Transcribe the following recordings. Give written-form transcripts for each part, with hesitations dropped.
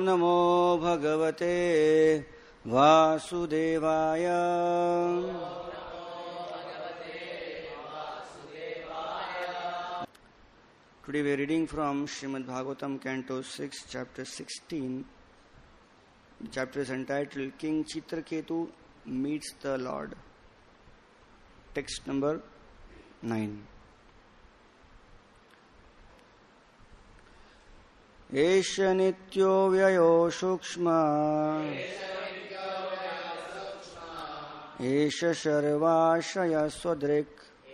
नमो भगवते वासुदेवाय। Today we are reading from Srimad Bhagavatam, Canto 6, Chapter 16. The chapter is entitled King Chitraketu Meets the Lord. Text number 9. Esha nityo vyayo shukshma Esha sarvashaya swadrik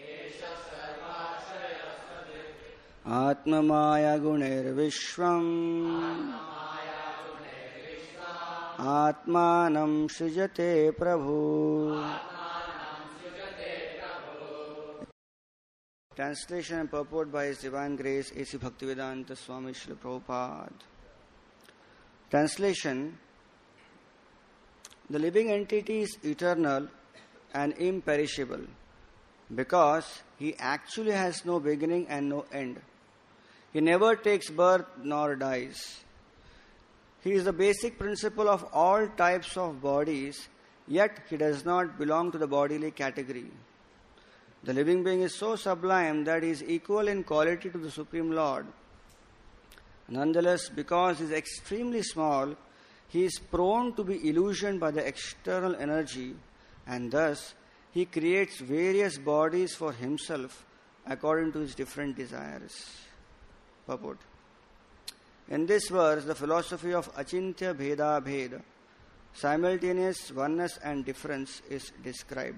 Atma maya guner vishvam Atmanam srijate prabhu. Translation and purport by His Divine Grace A.C. Bhaktivedanta Swami Srila Prabhupada. Translation: the living entity is eternal and imperishable because he actually has no beginning and no end. He never takes birth nor dies. He is the basic principle of all types of bodies, yet he does not belong to the bodily category. The living being is so sublime that he is equal in quality to the Supreme Lord. Nonetheless, because he is extremely small, he is prone to be illusioned by the external energy, and thus he creates various bodies for himself according to his different desires. Purport. In this verse, the philosophy of Achintya Bheda Bheda, simultaneous oneness and difference, is described.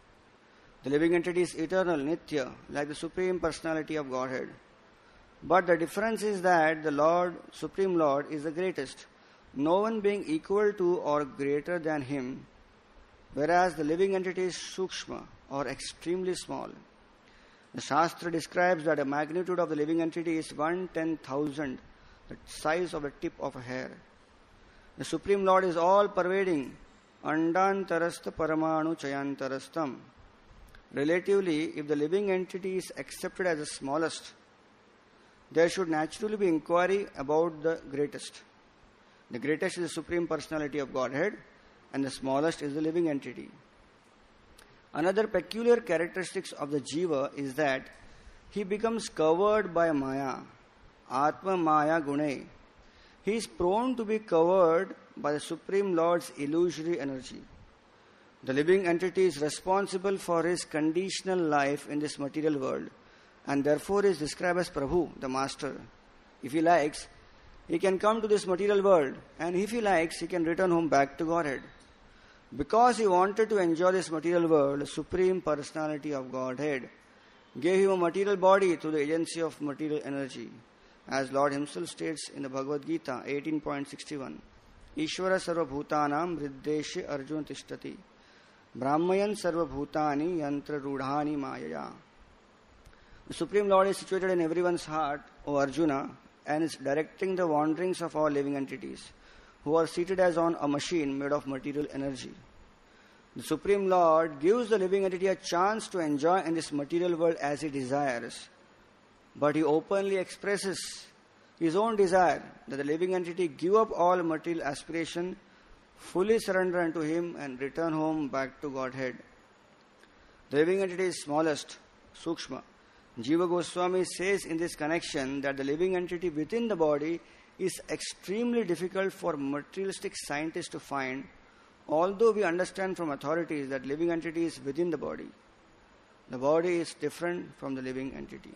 The living entity is eternal, Nitya, like the Supreme Personality of Godhead. But the difference is that the Lord, Supreme Lord, is the greatest, no one being equal to or greater than Him, whereas the living entity is Sukshma, or extremely small. The Shastra describes that the magnitude of the living entity is 1/10,000, the size of the tip of a hair. The Supreme Lord is all-pervading, Andantarastha Paramanu Chayantarastam. Relatively, if the living entity is accepted as the smallest, there should naturally be inquiry about the greatest. The greatest is the Supreme Personality of Godhead, and the smallest is the living entity. Another peculiar characteristic of the Jiva is that he becomes covered by Maya, Atma Maya Gune. He is prone to be covered by the Supreme Lord's illusory energy. The living entity is responsible for his conditional life in this material world, and therefore is described as Prabhu, the Master. If he likes, he can come to this material world, and if he likes, he can return home back to Godhead. Because he wanted to enjoy this material world, the Supreme Personality of Godhead gave him a material body through the agency of material energy. As Lord Himself states in the Bhagavad Gita 18.61, Ishvara sarva bhutanam riddeshe arjuna tishtati Brahmayan sarva bhutani yantra rudhani mayaya. The Supreme Lord is situated in everyone's heart, O Arjuna, and is directing the wanderings of all living entities, who are seated as on a machine made of material energy. The Supreme Lord gives the living entity a chance to enjoy in this material world as he desires, but he openly expresses his own desire that the living entity give up all material aspiration, fully surrender unto him, and return home back to Godhead. The living entity is smallest, Sukshma. Jiva Goswami says in this connection that the living entity within the body is extremely difficult for materialistic scientists to find, although we understand from authorities that living entity is within the body. The body is different from the living entity.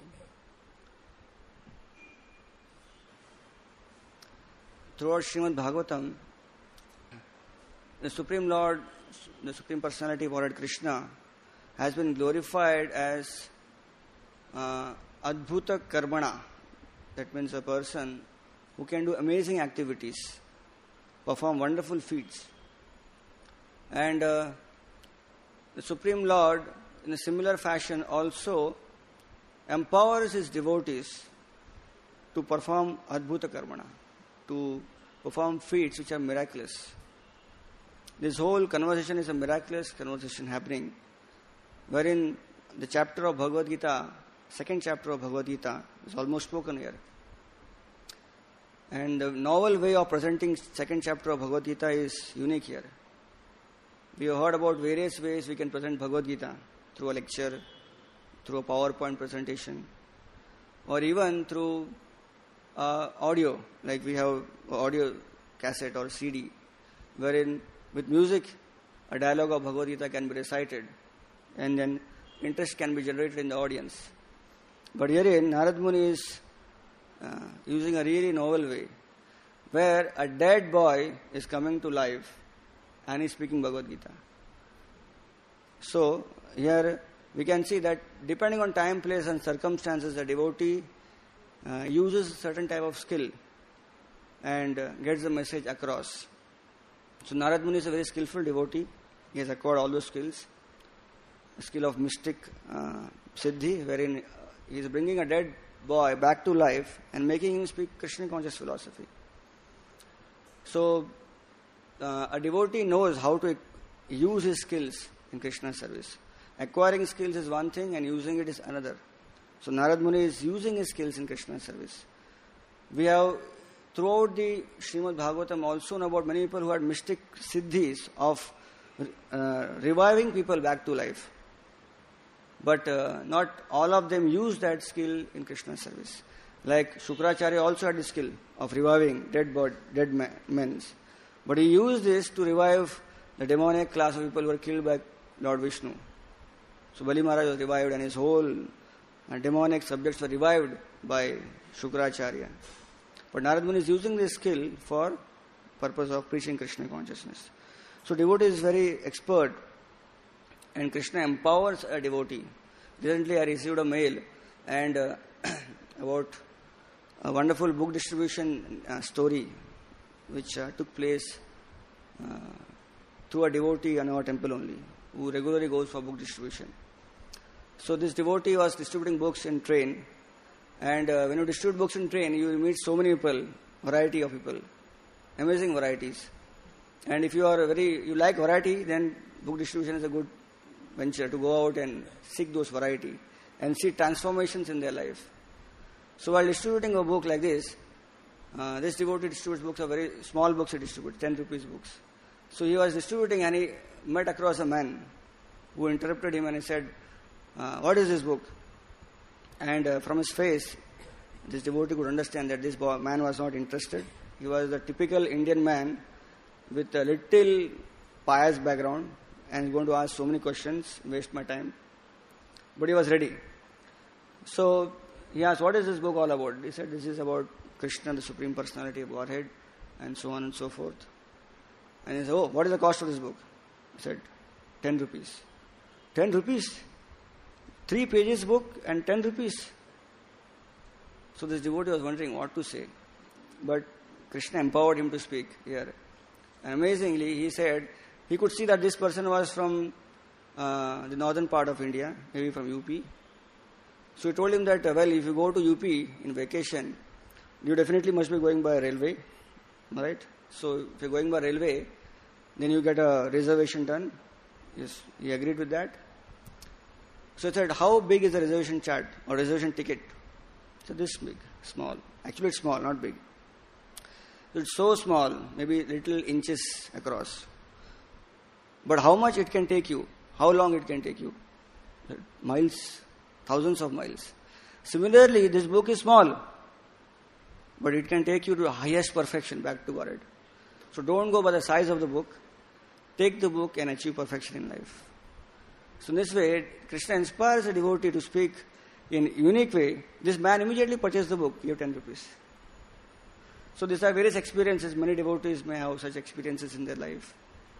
Throughout Srimad Bhagavatam, the Supreme Lord, the Supreme Personality of Lord Krishna, has been glorified as Adbhuta Karmana. That means a person who can do amazing activities, perform wonderful feats. And the Supreme Lord, in a similar fashion, also empowers his devotees to perform Adbhuta Karmana, to perform feats which are miraculous. This whole conversation is a miraculous conversation happening, wherein the chapter of Bhagavad Gita, second chapter of Bhagavad Gita, is almost spoken here. And the novel way of presenting second chapter of Bhagavad Gita is unique here. We have heard about various ways we can present Bhagavad Gita, through a lecture, through a PowerPoint presentation, or even through audio, like we have audio cassette or CD, wherein with music a dialogue of Bhagavad Gita can be recited and then interest can be generated in the audience. But herein Narad Muni is using a really novel way, where a dead boy is coming to life and is speaking Bhagavad Gita. So here we can see that depending on time, place and circumstances, the devotee uses a certain type of skill and gets the message across. So Narad Muni is a very skillful devotee. He has acquired all those skills. A skill of mystic siddhi, wherein he is bringing a dead boy back to life and making him speak Krishna conscious philosophy. So a devotee knows how to use his skills in Krishna service. Acquiring skills is one thing and using it is another. So Narad Muni is using his skills in Krishna service. We have throughout the Srimad Bhagavatam also know about many people who had mystic siddhis of reviving people back to life. But not all of them use that skill in Krishna service. Like Shukracharya also had the skill of reviving dead men. But he used this to revive the demonic class of people who were killed by Lord Vishnu. So Bali Maharaj was revived and his whole demonic subjects were revived by Shukracharya. But Narad Muni is using this skill for purpose of preaching Krishna consciousness. So devotee is very expert and Krishna empowers a devotee. Recently I received a mail and about a wonderful book distribution story which took place through a devotee in our temple only, who regularly goes for book distribution. So this devotee was distributing books in train, and when you distribute books in train, you meet so many people, variety of people, amazing varieties. And if you like variety, then book distribution is a good venture to go out and seek those variety and see transformations in their life. So while distributing a book like this devotee distributes books, are very small books he distributes, 10 rupees books. So he was distributing and he met across a man who interrupted him and he said, what is this book? And from his face, this devotee could understand that this man was not interested. He was the typical Indian man with a little pious background and is going to ask so many questions, waste my time. But he was ready. So he asked, what is this book all about? He said, this is about Krishna, the Supreme Personality of Godhead, and so on and so forth. And he said, what is the cost of this book? He said, 10 rupees. 10 rupees? 3 pages book and 10 rupees. So this devotee was wondering what to say. But Krishna empowered him to speak here. And amazingly, he said, he could see that this person was from the northern part of India, maybe from UP. So he told him that, if you go to UP in vacation, you definitely must be going by railway, right? So if you're going by railway, then you get a reservation done. Yes, he agreed with that. So he said, how big is the reservation chart or reservation ticket? So this big, small. Actually it's small, not big. So it's so small, maybe little inches across. But how much it can take you? How long it can take you? Miles, thousands of miles. Similarly, this book is small, but it can take you to the highest perfection, back to Godhead. So don't go by the size of the book. Take the book and achieve perfection in life. So in this way, Krishna inspires a devotee to speak in a unique way. This man immediately purchased the book, gave 10 rupees. So these are various experiences. Many devotees may have such experiences in their life.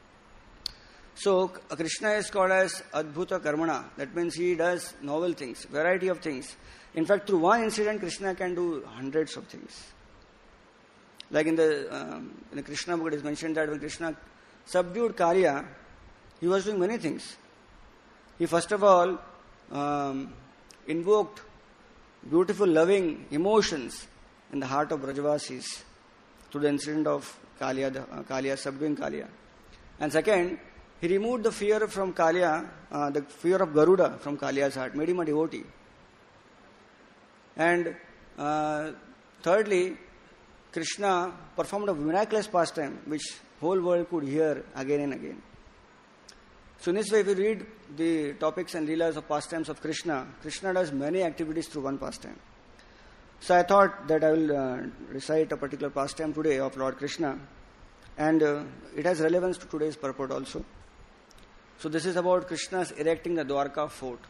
So Krishna is called as Adbhuta Karmana. That means he does novel things, variety of things. In fact, through one incident, Krishna can do hundreds of things. Like in the Krishna book, it is mentioned that when Krishna subdued Kaliya, he was doing many things. He first of all invoked beautiful, loving emotions in the heart of Brajavasis through the incident of Kaliya, subduing Kaliya. And second, he removed the fear from Kaliya, the fear of Garuda from Kaliya's heart, made him a devotee. And thirdly, Krishna performed a miraculous pastime which whole world could hear again and again. So in this way, if you read the topics and leelas of pastimes of Krishna, Krishna does many activities through one pastime. So I thought that I will recite a particular pastime today of Lord Krishna, and it has relevance to today's purport also. So this is about Krishna's erecting the Dwarka fort.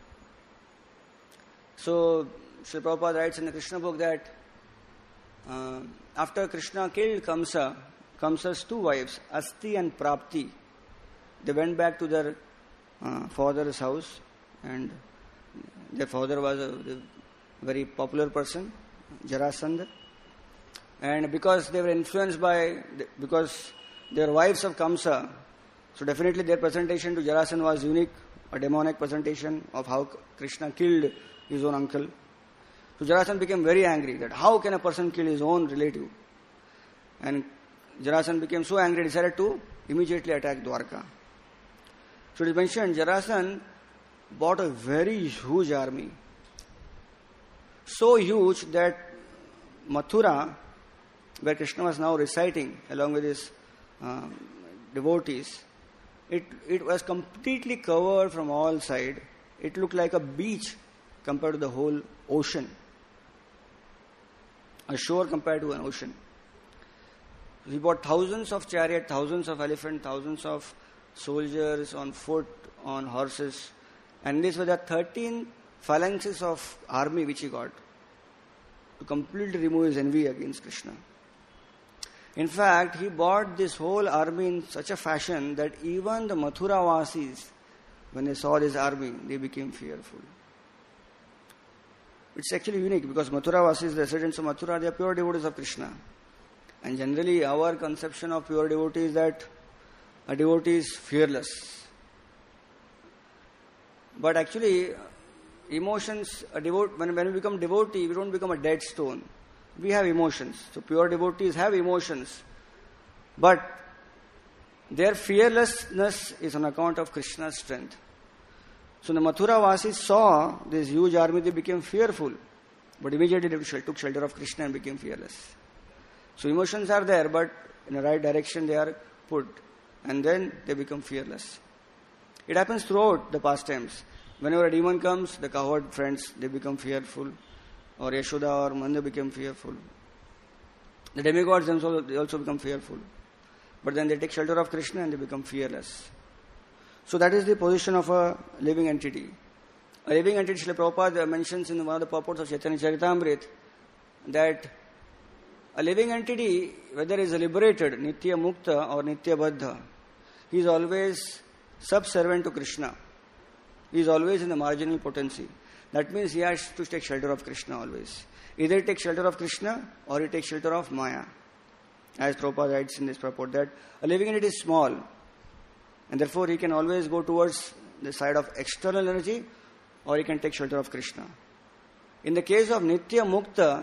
So Srila Prabhupada writes in the Krishna book that after Krishna killed Kamsa, Kamsa's two wives, Asti and Prapti, they went back to their father's house, and their father was a very popular person, Jarasandha. And because they were influenced because they were wives of Kamsa, so definitely their presentation to Jarasandha was unique, a demonic presentation of how Krishna killed his own uncle. So Jarasandha became very angry that how can a person kill his own relative? And Jarasandha became so angry, he decided to immediately attack Dwarka. So it is mentioned, Jarasandha bought a very huge army. So huge that Mathura, where Krishna was now reciting along with his devotees, it was completely covered from all sides. It looked like a beach compared to the whole ocean. A shore compared to an ocean. He bought thousands of chariots, thousands of elephants, thousands of soldiers on foot, on horses. And these were the 13 phalanxes of army which he got to completely remove his envy against Krishna. In fact, he bought this whole army in such a fashion that even the Mathura Vasis, when they saw this army, they became fearful. It's actually unique because Mathura Vasis, the residents of Mathura, they are pure devotees of Krishna. And generally our conception of pure devotee is that a devotee is fearless. But actually, emotions, when we become devotee, we don't become a dead stone. We have emotions. So pure devotees have emotions. But their fearlessness is on account of Krishna's strength. So the Mathura Vasis saw this huge army, they became fearful. But immediately they took shelter of Krishna and became fearless. So emotions are there, but in the right direction they are put. And then they become fearless. It happens throughout the pastimes. Whenever a demon comes, the cowherd friends, they become fearful. Or Yashoda or Manda become fearful. The demigods themselves, they also become fearful. But then they take shelter of Krishna and they become fearless. So that is the position of a living entity. A living entity, Srila Prabhupada mentions in one of the purports of Chaitanya Charitamrita that a living entity, whether he is liberated, Nitya Mukta or Nitya Baddha, he is always subservient to Krishna. He is always in the marginal potency. That means he has to take shelter of Krishna always. Either he takes shelter of Krishna or he takes shelter of Maya. As Prabhupada writes in this purport that a living entity is small and therefore he can always go towards the side of external energy or he can take shelter of Krishna. In the case of Nitya Mukta,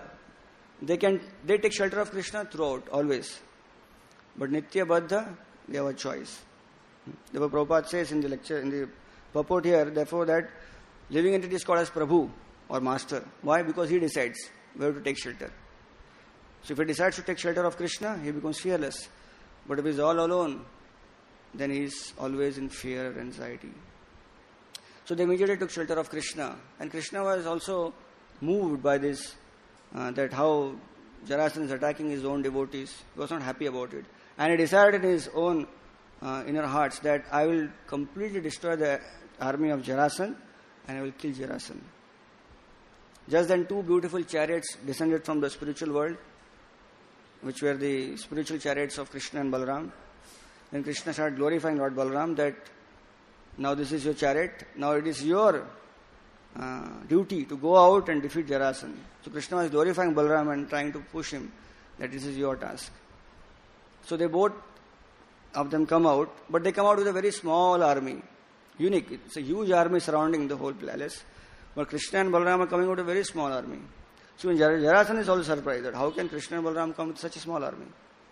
they take shelter of Krishna throughout, always. But Nitya Baddha, they have a choice. Therefore Prabhupada says in the lecture, in the purport here, therefore that living entity is called as Prabhu or Master. Why? Because he decides where to take shelter. So if he decides to take shelter of Krishna, he becomes fearless. But if he is all alone, then he is always in fear and anxiety. So they immediately took shelter of Krishna. And Krishna was also moved by this, that how Jarasandha is attacking his own devotees. He was not happy about it. And he decided in his own inner hearts that I will completely destroy the army of Jarasandha and I will kill Jarasandha. Just then two beautiful chariots descended from the spiritual world, which were the spiritual chariots of Krishna and Balaram. Then Krishna started glorifying Lord Balaram that now this is your chariot, now it is your duty to go out and defeat Jarasandha. So Krishna was glorifying Balaram and trying to push him that this is your task. So they both of them come out, but they come out with a very small army. Unique. It's a huge army surrounding the whole palace. But Krishna and Balaram are coming out with a very small army. So Jarasandha is also surprised that how can Krishna and Balaram come with such a small army?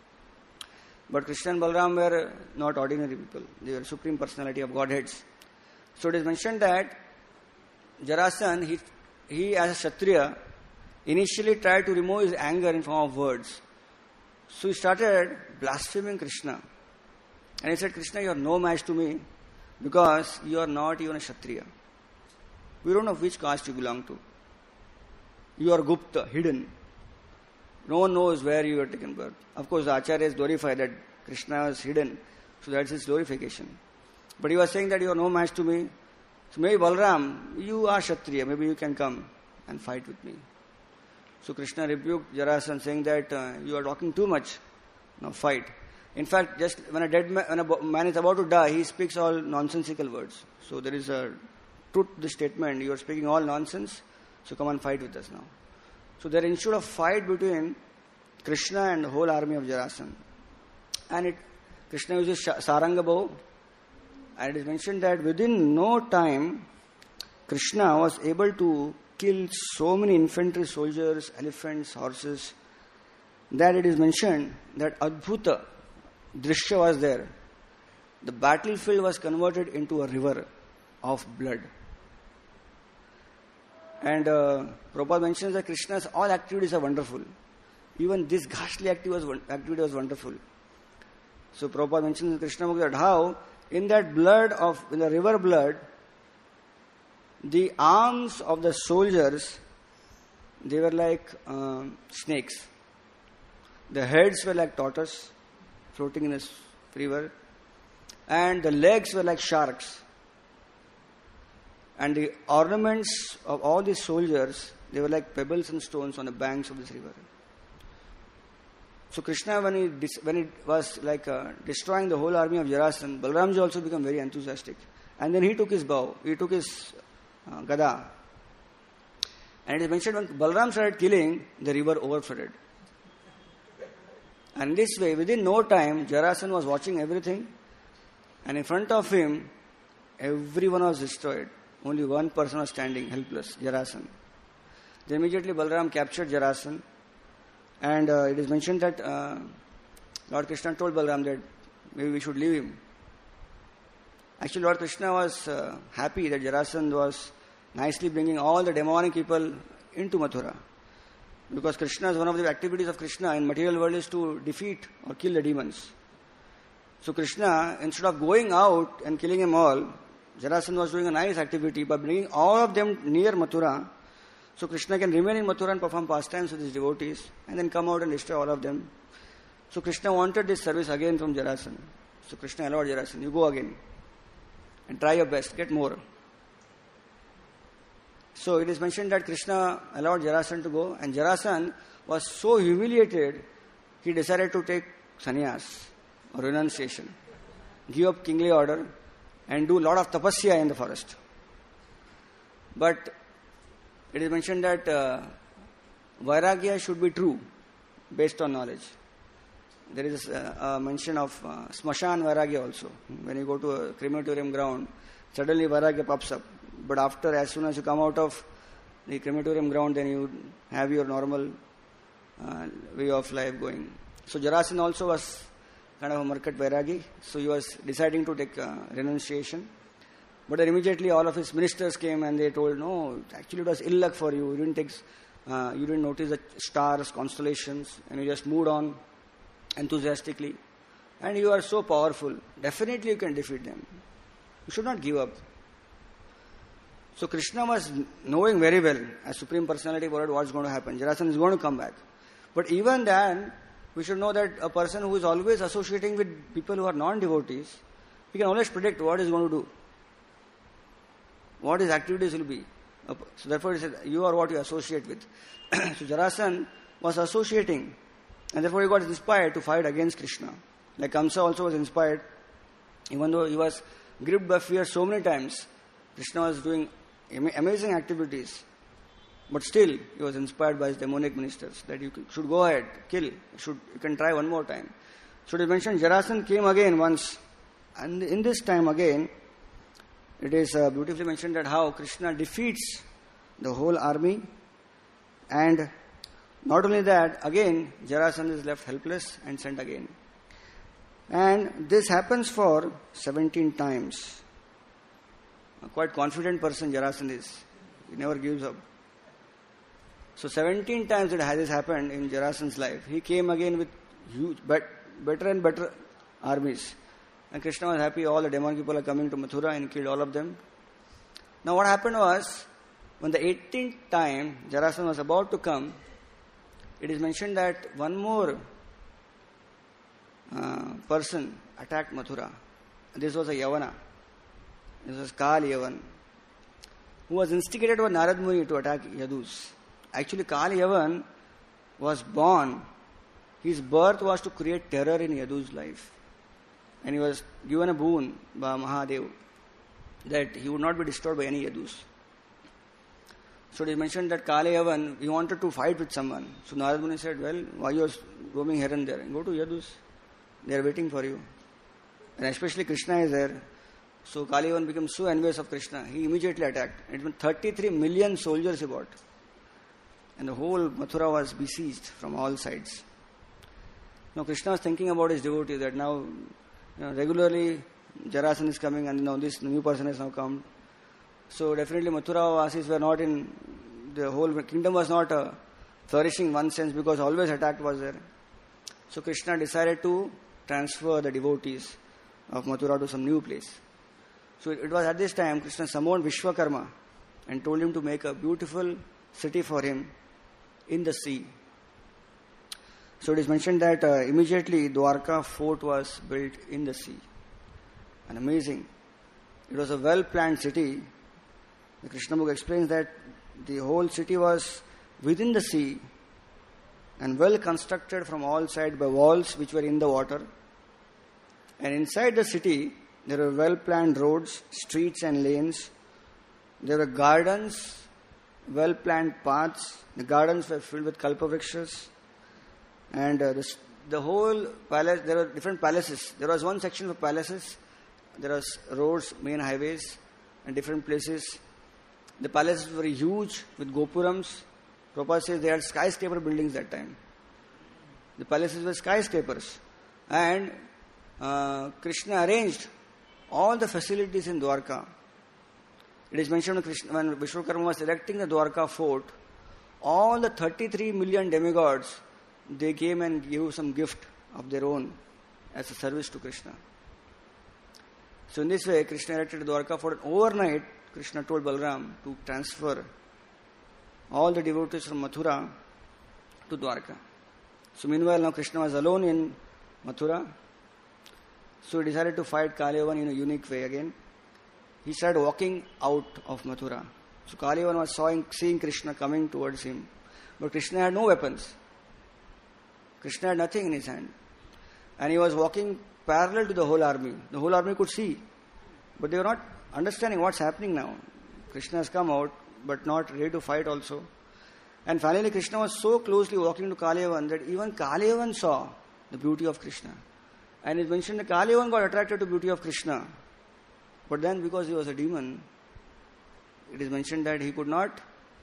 But Krishna and Balaram were not ordinary people. They were supreme personality of Godheads. So it is mentioned that Jarasandha, he as a Kshatriya, initially tried to remove his anger in form of words. So he started blaspheming Krishna. And he said, Krishna, you are no match to me because you are not even a Kshatriya. We don't know which caste you belong to. You are Gupta, hidden. No one knows where you were taken birth. Of course, the Acharyas glorify that Krishna was hidden. So that's his glorification. But he was saying that you are no match to me. So maybe Balram, you are Kshatriya. Maybe you can come and fight with me. So Krishna rebuked Jarasandha saying that you are talking too much. Now fight. In fact, just when a man is about to die, he speaks all nonsensical words. So there is a truth to the statement. You are speaking all nonsense. So come and fight with us now. So there ensued a fight between Krishna and the whole army of Jarasandha. And Krishna uses Saranga bow. And it is mentioned that within no time, Krishna was able to kill so many infantry soldiers, elephants, horses, that it is mentioned that Adbhuta Drishya was there. The battlefield was converted into a river of blood. And Prabhupada mentions that Krishna's all activities are wonderful. Even this ghastly activity was wonderful. So Prabhupada mentions in Krishna Mukti that how in that blood in the river blood, the arms of the soldiers, they were like snakes. The heads were like tortoise floating in this river. And the legs were like sharks. And the ornaments of all these soldiers, they were like pebbles and stones on the banks of this river. So Krishna, when he was like destroying the whole army of Jarasandha, Balramji also became very enthusiastic. And then he took his bow, he took his gada. And it is mentioned when Balram started killing, the river overflooded. And this way, within no time, Jarasandha was watching everything. And in front of him, everyone was destroyed. Only one person was standing, helpless, Jarasandha. Then immediately Balram captured Jarasandha. And it is mentioned that Lord Krishna told Balram that maybe we should leave him. Actually, Lord Krishna was happy that Jarasandha was nicely bringing all the demonic people into Mathura. Because Krishna is one of the activities of Krishna in material world is to defeat or kill the demons. So Krishna, instead of going out and killing them all, Jarasandha was doing a nice activity by bringing all of them near Mathura. So Krishna can remain in Mathura and perform pastimes with his devotees and then come out and destroy all of them. So Krishna wanted this service again from Jarasandha. So Krishna allowed Jarasandha, you go again and try your best, get more. So it is mentioned that Krishna allowed Jarasandha to go, and Jarasandha was so humiliated, he decided to take sannyas or renunciation, give up kingly order and do a lot of tapasya in the forest. But it is mentioned that vairagya should be true, based on knowledge. There is a mention of smashan vairagya also. When you go to a crematorium ground, suddenly vairagya pops up. But as soon as you come out of the crematorium ground, then you have your normal way of life going. So Jarasandha also was kind of a market vairagi. So he was deciding to take renunciation. But then immediately all of his ministers came and they told, no, actually it was ill luck for you. You didn't notice the stars, constellations, and you just moved on enthusiastically. And you are so powerful. Definitely you can defeat them. You should not give up. So Krishna was knowing very well, as Supreme Personality of what's going to happen. Jarasandha is going to come back. But even then, we should know that a person who is always associating with people who are non-devotees, he can always predict what he is going to do, what his activities will be. So therefore he said, you are what you associate with. So Jarasandha was associating, and therefore he got inspired to fight against Krishna. Like Kamsa also was inspired, even though he was gripped by fear so many times. Krishna was doing amazing activities, but still he was inspired by his demonic ministers that you should go ahead, kill, you can try one more time. So it is mentioned Jarasandha came again once, and in this time again, it is beautifully mentioned that how Krishna defeats the whole army, and not only that, again Jarasandha is left helpless and sent again. And this happens for 17 times. A quite confident person Jarasandha is. He never gives up. So 17 times it has happened in Jarasandha's life. He came again with huge, but better and better armies. And Krishna was happy, all the demon people are coming to Mathura and killed all of them. Now what happened was, when the 18th time Jarasandha was about to come, it is mentioned that one more person attacked Mathura. This was a Yavana. This was Kal Yavan, who was instigated by Narad Muni to attack Yadus. Actually, Kal Yavan was born, his birth was to create terror in Yadu's life. And he was given a boon by Mahadev that he would not be disturbed by any Yadus. So it is mentioned that Kal Yavan, he wanted to fight with someone. So Narad Muni said, well, why you are roaming here and there? Go to Yadus. They are waiting for you. And especially Krishna is there. So Kal Yavan became so envious of Krishna, he immediately attacked. It meant 33 million soldiers he brought. And the whole Mathura was besieged from all sides. Now Krishna was thinking about his devotees that now regularly Jarasandha is coming and now this new person has now come. So definitely Mathura Vasis were not in, the whole kingdom was not flourishing in one sense because always attack was there. So Krishna decided to transfer the devotees of Mathura to some new place. So it was at this time Krishna summoned Vishwakarma and told him to make a beautiful city for him in the sea. So it is mentioned that immediately Dwarka fort was built in the sea. And amazing. It was a well-planned city. The Krishna book explains that the whole city was within the sea and well constructed from all sides by walls which were in the water. And inside the city, there were well-planned roads, streets and lanes. There were gardens, well-planned paths. The gardens were filled with kalpavrikshas. And the whole palace, there were different palaces. There was one section for palaces. There was roads, main highways, and different places. The palaces were huge with gopurams. Prabhupada says they had skyscraper buildings that time. The palaces were skyscrapers. And Krishna arranged all the facilities in Dwarka. It is mentioned when Vishwakarma was erecting the Dwarka fort, all the 33 million demigods, they came and gave some gift of their own as a service to Krishna. So in this way, Krishna erected Dwarka fort. Overnight, Krishna told Balaram to transfer all the devotees from Mathura to Dwarka. So meanwhile, now Krishna was alone in Mathura. So he decided to fight Kal Yavan in a unique way again. He started walking out of Mathura. So Kal Yavan was seeing Krishna coming towards him. But Krishna had no weapons. Krishna had nothing in his hand. And he was walking parallel to the whole army. The whole army could see. But they were not understanding what's happening now. Krishna has come out, but not ready to fight also. And finally Krishna was so closely walking to Kal Yavan that even Kal Yavan saw the beauty of Krishna. And it mentioned that Kal Yavan got attracted to the beauty of Krishna. But then because he was a demon, it is mentioned that he could not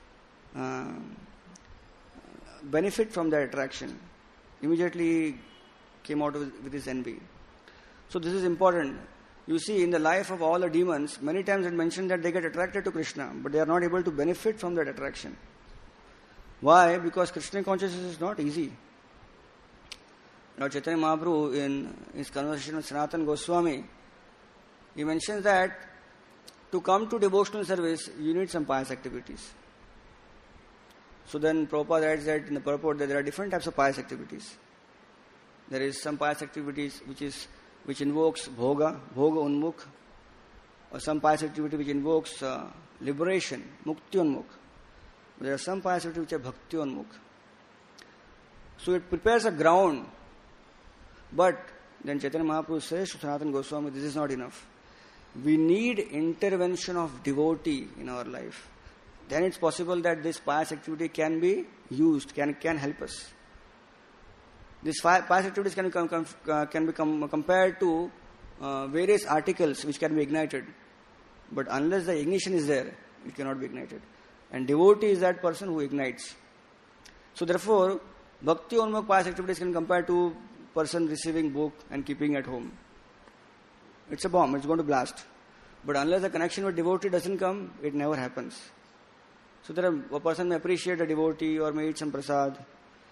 benefit from that attraction. Immediately came out with his envy. So this is important. You see, in the life of all the demons, many times it mentioned that they get attracted to Krishna, but they are not able to benefit from that attraction. Why? Because Krishna consciousness is not easy. Now Chaitanya Mahaprabhu, in his conversation with Sanatana Goswami, he mentions that to come to devotional service, you need some pious activities. So then Prabhupada adds that in the purport that there are different types of pious activities. There is some pious activities which invokes bhoga unmukh, or some pious activity which invokes liberation, mukti unmukh. There are some pious activities which are bhakti unmukh. So it prepares a ground. But then Chaitanya Mahaprabhu says to Sanatana Goswami, this is not enough. We need intervention of devotee in our life. Then it's possible that this pious activity can be used, can help us. These pious activities can be compared to various articles which can be ignited. But unless the ignition is there, it cannot be ignited. And devotee is that person who ignites. So therefore, bhakti onmukh pious activities can compare to person receiving book and keeping at home. It's a bomb, it's going to blast. But unless the connection with devotee doesn't come, it never happens. So a person may appreciate a devotee or may eat some prasad,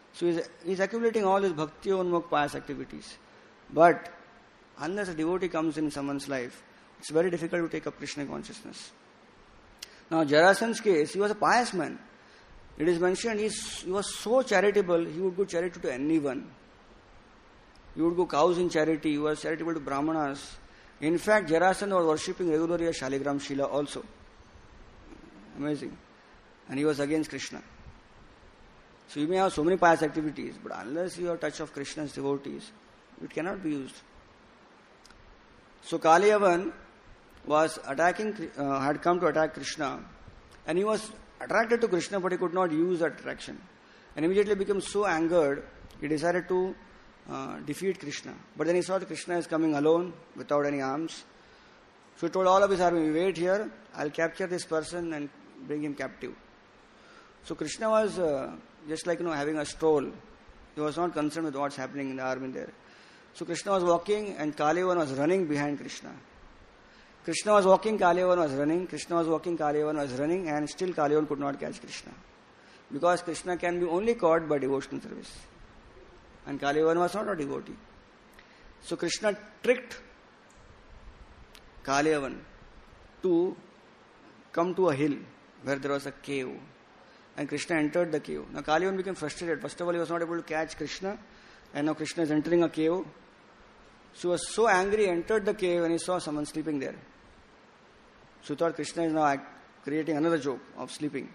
So he's accumulating all his bhakti unmukh pious activities. But unless a devotee comes in someone's life, it's very difficult to take up Krishna consciousness. Now, Jarasandha's case, he was a pious man. It is mentioned he was so charitable, he would go charity to anyone. He would go cows in charity, he was charitable to Brahmanas. In fact, Jarasandha was worshipping regularly a Shaligram Shila also. Amazing. And he was against Krishna. So you may have so many pious activities, but unless you have touch of Krishna's devotees, it cannot be used. So Kaliyavan was had come to attack Krishna, and he was attracted to Krishna, but he could not use that attraction. And immediately became so angered, he decided to defeat Krishna. But then he saw that Krishna is coming alone, without any arms. So he told all of his army, wait here, I'll capture this person and bring him captive. So Krishna was just like, having a stroll. He was not concerned with what's happening in the army there. So Krishna was walking and Kaliyavan was running behind Krishna. Krishna was walking, Kaliyavan was running. Krishna was walking, Kaliyavan was running, and still Kaliyavan could not catch Krishna. Because Krishna can be only caught by devotional service. And Kaliyavan was not a devotee. So Krishna tricked Kaliyavan to come to a hill where there was a cave. And Krishna entered the cave. Now Kaliyavan became frustrated. First of all, he was not able to catch Krishna. And now Krishna is entering a cave. So he was so angry, he entered the cave and he saw someone sleeping there. So he thought Krishna is now creating another joke of sleeping.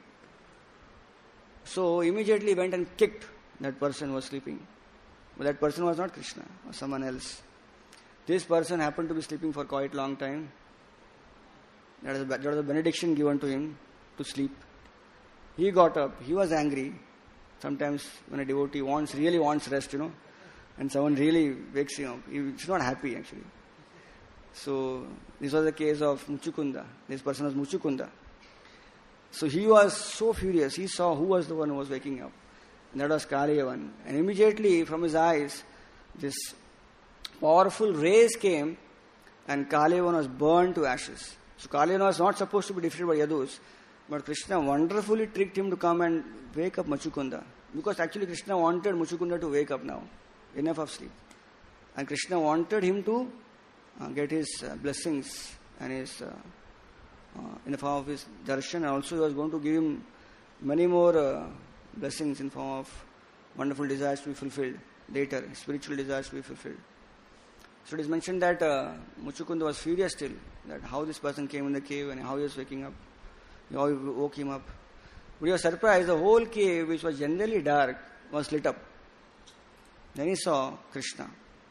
So immediately he went and kicked that person who was sleeping. But that person was not Krishna, or someone else. This person happened to be sleeping for quite a long time. There was a benediction given to him to sleep. He got up, he was angry. Sometimes when a devotee really wants rest, and someone really wakes him up, he's not happy actually. So this was the case of Muchukunda. This person was Muchukunda. So he was so furious. He saw who was the one who was waking up. And that was Kaliyavan. And immediately from his eyes, this powerful rays came and Kaliyavan was burned to ashes. So Kaliyavan was not supposed to be defeated by Yadus. But Krishna wonderfully tricked him to come and wake up Muchukunda. Because actually Krishna wanted Muchukunda to wake up now. Enough of sleep. And Krishna wanted him to get his blessings and his in the form of his darshan. And also he was going to give him many more blessings in form of wonderful desires to be fulfilled later, spiritual desires to be fulfilled. So it is mentioned that Muchukunda was furious still, that how this person came in the cave and how he was waking up. How he woke him up. But he was surprised, the whole cave, which was generally dark, was lit up. Then he saw Krishna.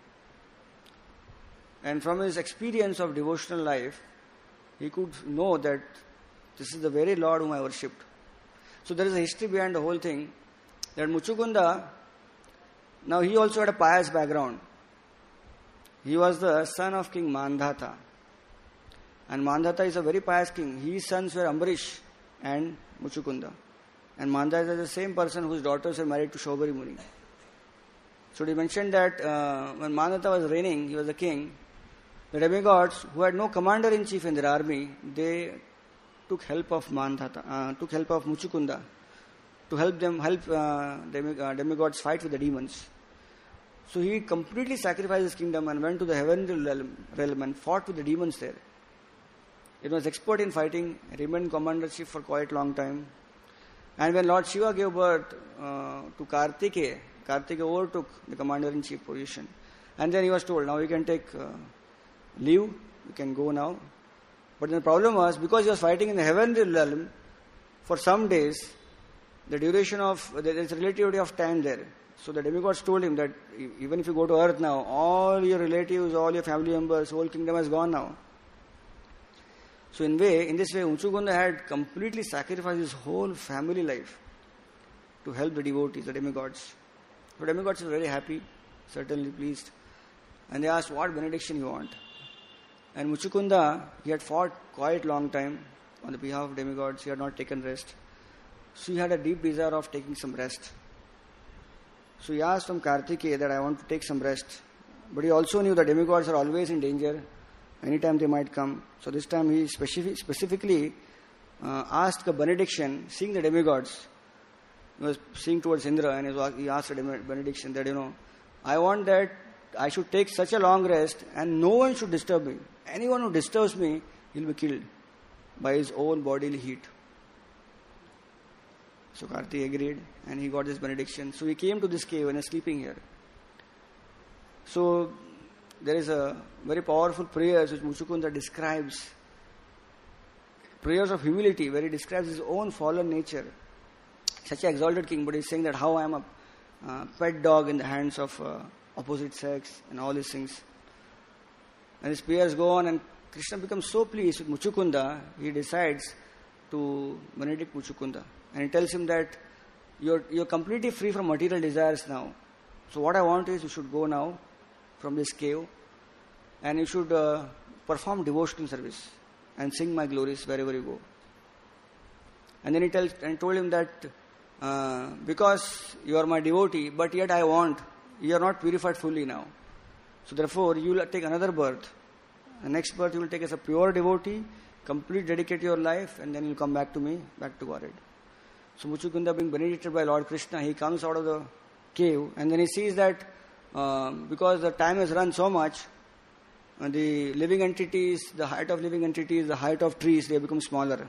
And from his experience of devotional life, he could know that this is the very Lord whom I worshipped. So there is a history behind the whole thing, that Muchukunda, now he also had a pious background. He was the son of King Mandhata. And Mandhata is a very pious king. His sons were Ambarish and Muchukunda. And Mandhata is the same person whose daughters were married to Shobari Muni. So he mentioned that when Mandhata was reigning, he was the king, the demigods who had no commander-in-chief in their army, they took help of Mandhata, took help of Muchukunda to help demigods fight with the demons. So he completely sacrificed his kingdom and went to the heavenly realm and fought with the demons there. He was expert in fighting, remained commander-in-chief for quite a long time. And when Lord Shiva gave birth to Kartikeya, Kartikeya overtook the commander-in-chief position. And then he was told, now you can take leave, you can go now. But the problem was, because he was fighting in the heavenly realm, for some days, the duration of, there is relativity of time there. So the demigods told him that even if you go to earth now, all your relatives, all your family members, whole kingdom has gone now. So in this way, Muchukunda had completely sacrificed his whole family life to help the devotees, the demigods. So demigods were very happy, certainly pleased. And they asked, what benediction you want? And Muchukunda, he had fought quite long time on the behalf of demigods. He had not taken rest. So he had a deep desire of taking some rest. So he asked from Kartikeya that I want to take some rest. But he also knew that demigods are always in danger. Anytime they might come. So this time he specifically asked a benediction, seeing the demigods. he was seeing towards Indra, and he asked a benediction that, I want that I should take such a long rest and no one should disturb me. Anyone who disturbs me, he'll be killed by his own bodily heat. So Karti agreed and he got this benediction. So he came to this cave and is sleeping here. So there is a very powerful prayer which Muchukunda describes. Prayers of humility, where he describes his own fallen nature. Such an exalted king, but he's saying that how I am a pet dog in the hands of opposite sex and all these things. And his prayers go on, and Krishna becomes so pleased with Muchukunda, he decides to benedict Muchukunda. And he tells him that you're completely free from material desires now. So what I want is you should go now from this cave and you should perform devotional service and sing my glories wherever you go. And then he told him that because you are my devotee, but yet I want, you are not purified fully now. So therefore you will take another birth. The next birth you will take as a pure devotee, completely dedicate your life, and then you will come back to me, back to Godhead. So Muchukunda being benedicted by Lord Krishna, he comes out of the cave and then he sees that because the time has run so much, the living entities, the height of living entities, the height of trees, they become smaller.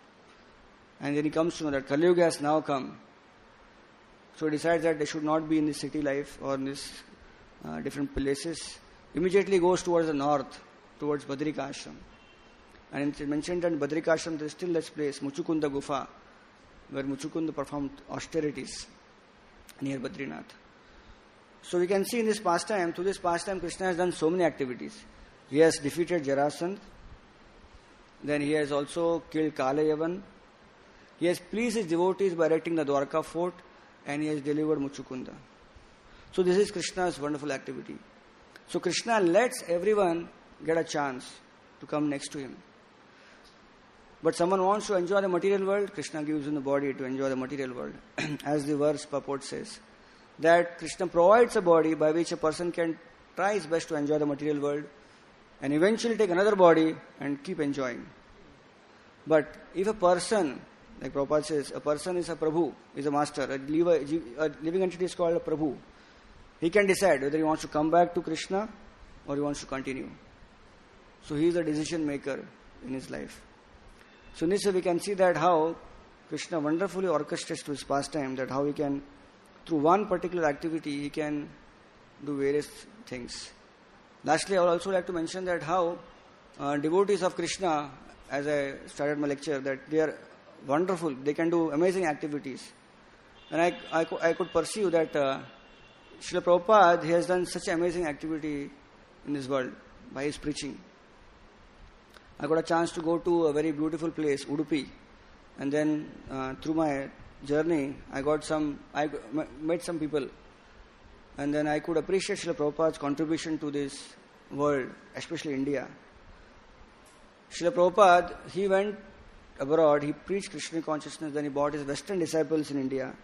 And then he comes to know that Kali Yuga has now come. So he decides that they should not be in this city life or in this different places. Immediately goes towards the north, towards Badrika Ashram. And it's mentioned that in Badrika Ashram there is still this place, Muchukunda Gufa, where Muchukunda performed austerities near Badrinath. So we can see in this pastime, through this pastime, Krishna has done so many activities. He has defeated Jarasandha, then he has also killed Kalayavan, he has pleased his devotees by erecting the Dwarka fort, and he has delivered Muchukunda. So this is Krishna's wonderful activity. So Krishna lets everyone get a chance to come next to him. But someone wants to enjoy the material world, Krishna gives him the body to enjoy the material world. As the verse purport says, that Krishna provides a body by which a person can try his best to enjoy the material world and eventually take another body and keep enjoying. But if a person, like Prabhupada says, a person is a Prabhu, is a master, a living entity is called a Prabhu. He can decide whether he wants to come back to Krishna or he wants to continue. So he is a decision maker in his life. So in this way we can see that how Krishna wonderfully orchestrates to his pastime, that how he can, through one particular activity, he can do various things. Lastly, I would also like to mention that how devotees of Krishna, as I started my lecture, that they are wonderful, they can do amazing activities. And I could perceive that Srila Prabhupada, he has done such amazing activity in this world by his preaching. I got a chance to go to a very beautiful place, Udupi, and then through my journey, I met some people, and then I could appreciate Srila Prabhupada's contribution to this world, especially India. Srila Prabhupada, he went abroad, he preached Krishna consciousness, then he brought his Western disciples in India.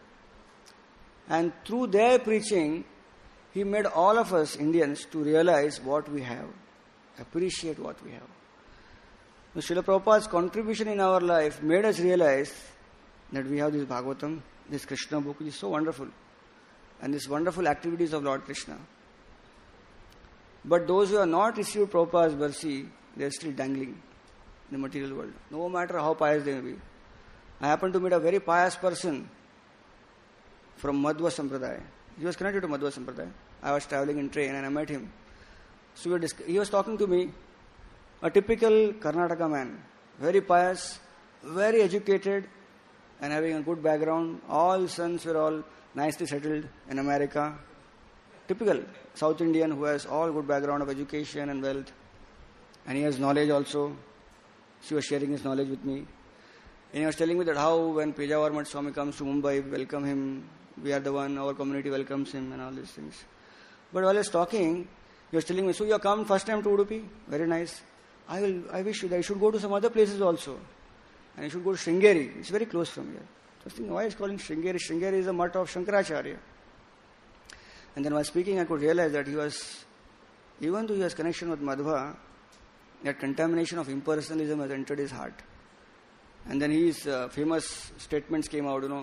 And through their preaching, he made all of us Indians to realize what we have, appreciate what we have. So Srila Prabhupada's contribution in our life made us realize that we have this Bhagavatam, this Krishna book, which is so wonderful, and these wonderful activities of Lord Krishna. But those who have not received Prabhupada's mercy, they are still dangling in the material world, no matter how pious they may be. I happened to meet a very pious person from Madhva Sampradaya. He was connected to Madhva Sampradaya. I was traveling in train and I met him. So he was talking to me, a typical Karnataka man, very pious, very educated, and having a good background. All sons were all nicely settled in America. Typical South Indian who has all good background of education and wealth. And he has knowledge also. So he was sharing his knowledge with me. And he was telling me that how when Pejavar Swami comes to Mumbai, we welcome him. We are the one, our community welcomes him and all these things. But while he was talking, he was telling me, so you have come first time to Udupi? Very nice. I wish that you should go to some other places also. And you should go to Sringeri. It's very close from here. So I was thinking, why is calling Sringeri? Sringeri is a mutt of Shankaracharya. And then while speaking, I could realize that even though he has connection with Madhva, that contamination of impersonalism has entered his heart. And then his famous statements came out,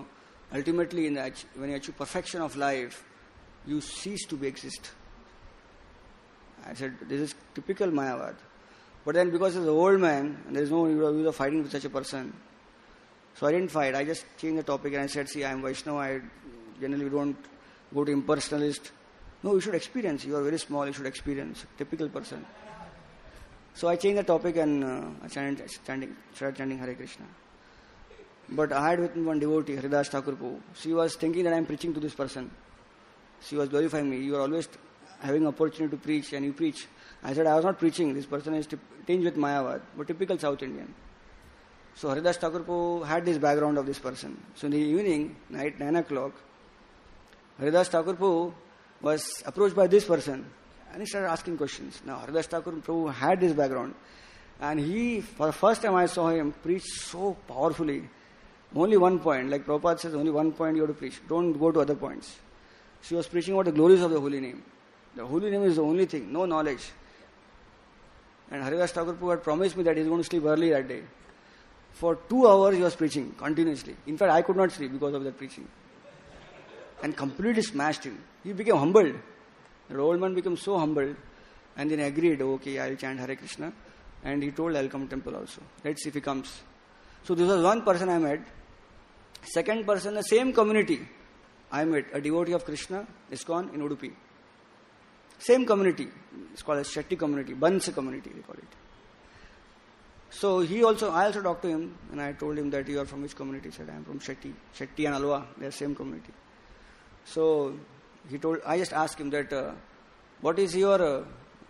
Ultimately, when you achieve perfection of life, you cease to be exist. I said, this is typical Mayavad. But then because he's an old man, and there is no use of fighting with such a person, so I didn't fight. I just changed the topic and I said, see, I am Vaishnava. I generally don't go to impersonalist. No, you should experience. You are very small, you should experience. Typical person. So I changed the topic and I started chanting Hare Krishna. But I had with me one devotee, Haridas Thakur Prabhu. She was thinking that I am preaching to this person. She was glorifying me. You are always having opportunity to preach and you preach. I said, I was not preaching. This person is tinged with Mayavad, but typical South Indian. So Haridas Thakur Prabhu had this background of this person. So in the evening, night 9 o'clock, Haridas Thakur Prabhu was approached by this person and he started asking questions. Now Haridas Thakur Prabhu had this background and he, for the first time I saw him preach so powerfully. Only one point, like Prabhupada says, only one point you have to preach. Don't go to other points. She was preaching about the glories of the holy name. The holy name is the only thing, no knowledge. And Haridas Thakur Prabhu had promised me that he is going to sleep early that day. For 2 hours he was preaching continuously. In fact, I could not sleep because of that preaching. And completely smashed him. He became humbled. The old man became so humbled. And then agreed, okay, I will chant Hare Krishna. And he told, I will come to temple also. Let's see if he comes. So this was one person I met. Second person, the same community. I met a devotee of Krishna, ISKCON in Udupi. Same community. It's called a Shetty community, Bansa community they call it. So I also talked to him and I told him that you are from which community? He said, I am from Shetty. Shetty and Alwa, they are same community. So I just asked him that, what is you're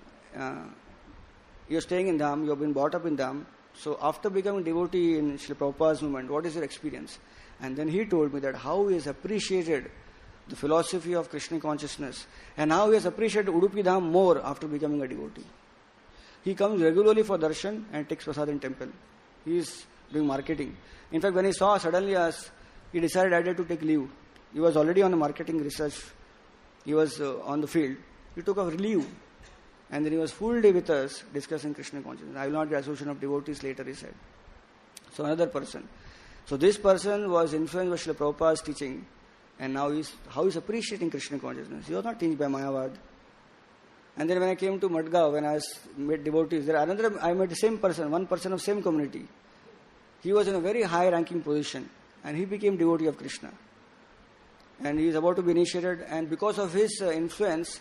staying in Dham, you have been brought up in Dham. So after becoming devotee in Srila Prabhupada's movement, what is your experience? And then he told me that how he has appreciated the philosophy of Krishna consciousness and how he has appreciated Udupi Dham more after becoming a devotee. He comes regularly for darshan and takes prasad in temple. He is doing marketing. In fact, when he saw suddenly us, he decided I had to take leave. He was already on the marketing research. He was on the field. He took a leave. And then he was full day with us discussing Krishna consciousness. I will not be association of devotees later, he said. So another person. So this person was influenced by Srila Prabhupada's teaching. And now how he's appreciating Krishna consciousness. He was not changed by Mayavad. And then when I came to Madgaon, when I met devotees, I met the same person, one person of same community. He was in a very high ranking position. And he became devotee of Krishna. And he is about to be initiated. And because of his influence,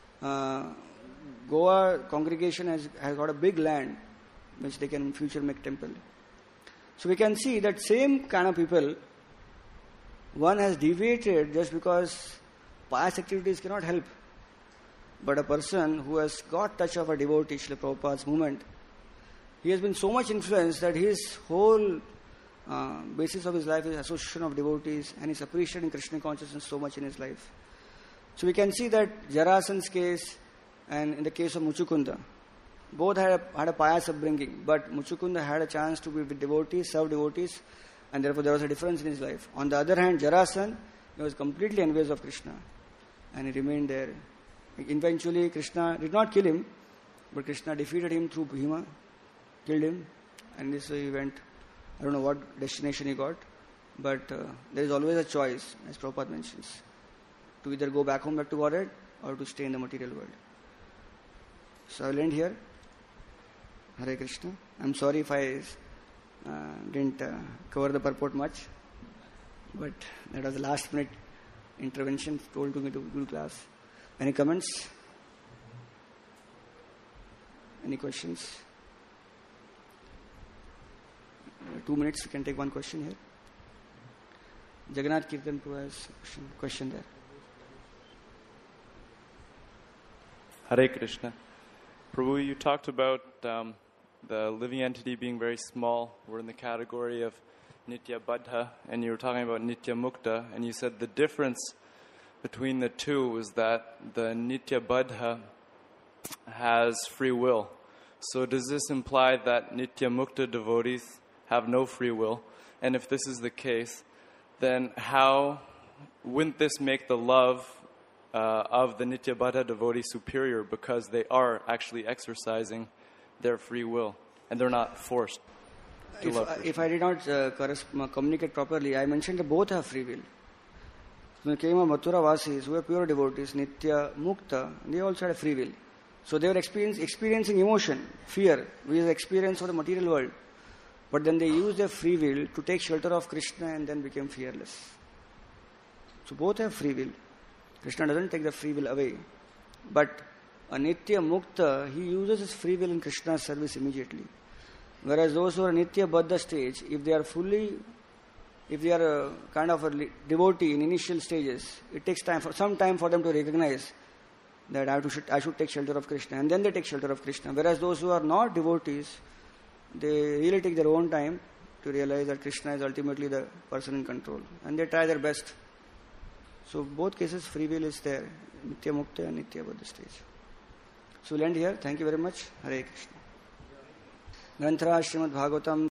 Goa congregation has got a big land which they can in future make temple. So we can see that same kind of people, one has deviated just because pious activities cannot help. But a person who has got touch of a devotee, Srila Prabhupada's movement, he has been so much influenced that his whole basis of his life is association of devotees and he's appreciating Krishna consciousness so much in his life. So we can see that Jarasan's case and in the case of Muchukunda, both had a pious upbringing, but Muchukunda had a chance to be with devotees, serve devotees, and therefore there was a difference in his life. On the other hand, Jarasan, he was completely envious of Krishna and he remained there. Eventually, Krishna did not kill him, but Krishna defeated him through Bhima, killed him, and this he went, I don't know what destination he got, but there is always a choice, as Prabhupada mentions, to either go back home, back to Godhead, or to stay in the material world. So I will end here. Hare Krishna. I'm sorry if I didn't cover the purport much, but that was the last minute intervention told to me to do class. Any comments? Any questions? 2 minutes, we can take one question here. Jagannath Kirtan Prabhu has a question there. Hare Krishna. Prabhu, you talked about the living entity being very small. We're in the category of Nitya Baddha, and you were talking about Nitya Mukta, and you said the difference between the two was that the Nitya Baddha has free will. So does this imply that Nitya Mukta devotees have no free will? And if this is the case, then how wouldn't this make the love of the Nitya Baddha devotee superior because they are actually exercising their free will and they're not forced to love Krishna? If I did not communicate properly, I mentioned that both have free will. When it came of Mathura Vasis, who were pure devotees, Nitya Mukta, they also had a free will. So they were experiencing emotion, fear, which is the experience of the material world. But then they used their free will to take shelter of Krishna and then became fearless. So both have free will. Krishna doesn't take the free will away. But a Nitya Mukta, he uses his free will in Krishna's service immediately. Whereas those who are Nitya Baddha stage, if they are a kind of a devotee in initial stages, it takes some time for them to recognize that I should take shelter of Krishna, and then they take shelter of Krishna. Whereas those who are not devotees, they really take their own time to realize that Krishna is ultimately the person in control, and they try their best. So both cases, free will is there, Nitya Mukta and Nitya Baddha stage. So we'll end here. Thank you very much. Hare Krishna. Granthara Srimad Bhagavatam